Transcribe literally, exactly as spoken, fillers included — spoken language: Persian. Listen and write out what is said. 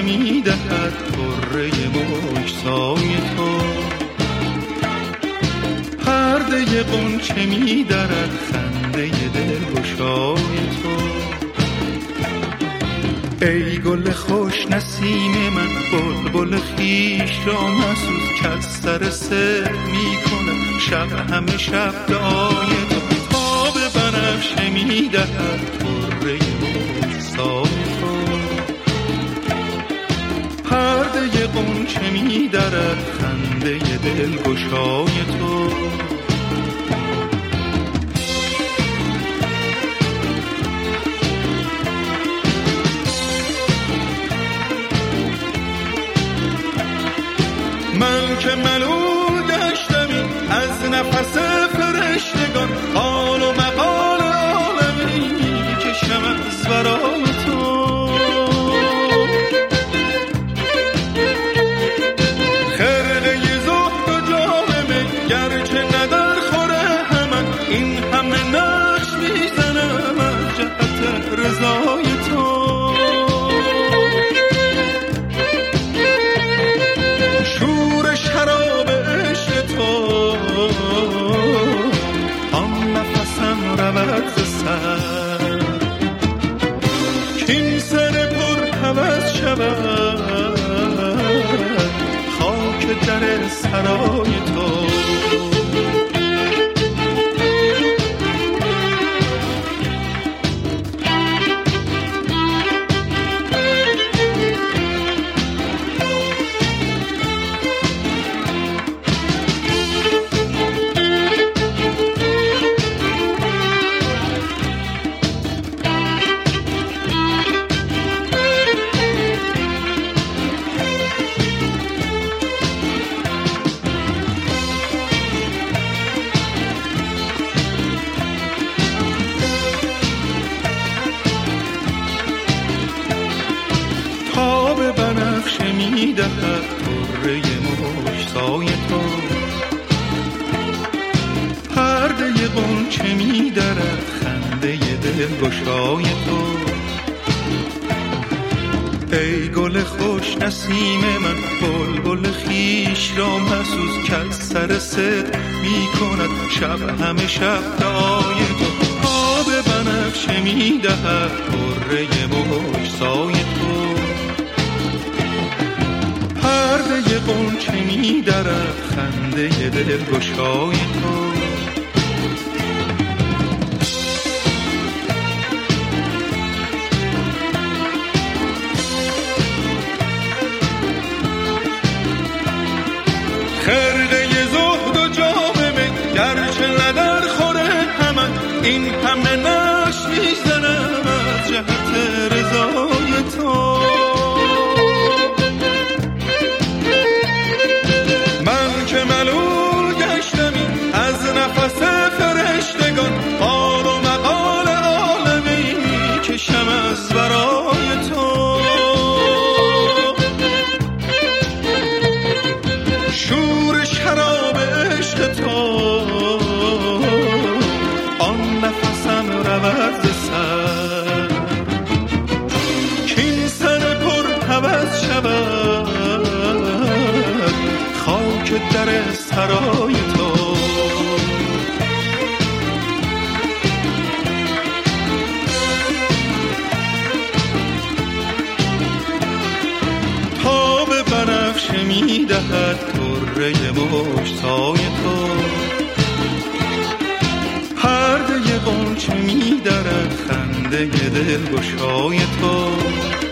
میدهد طره مشتای تو، پرده غنچه میدرد خنده دلگشای تو. ای گل خوش نسیم من، بلبل خویش را مسوز که از سر سر میکنم شب همه شب دعای تو. تاب بنفشه میدهد طره مشتای تو، پرده غنچه میدرد خنده دلگشای تو. من که ملول گشتمی از نفس فرشتگان، حال و مقال عالمی کشم از برای تو. خرقه زهد و جام می گرچه ندر خوره همن، این همه نقش میزنم از جهت رضای تو. آن نفسم رود ز سر کین سر پر هوس شود خاک در سرای تو. بنفشه میدهد طره مشتای تو، پرده غنچه میدرد خنده دلگشای تو. ای گل خوش نسیم من، بلبل خویش را مسوز که از سر سر میکند شب همه شب دعای تو. آب بنفشه میدهد طره مشتای تو، پرده غنچه میدرد خنده دلگشای تو. خرقه زهد و جام می گرچه ندر خوره همن، این همه نقش میزنم از جهت رضای تو. نفس فرشتگان حال و مقال عالمی کشم از برای تو. شور شراب عشق تو آن نفسم رود ز سر کین سر پر هوس شود خاک در سرای تو. بنفشه میدهد طره مشتای تو، پرده غنچه میدرد خنده دلگشای تو.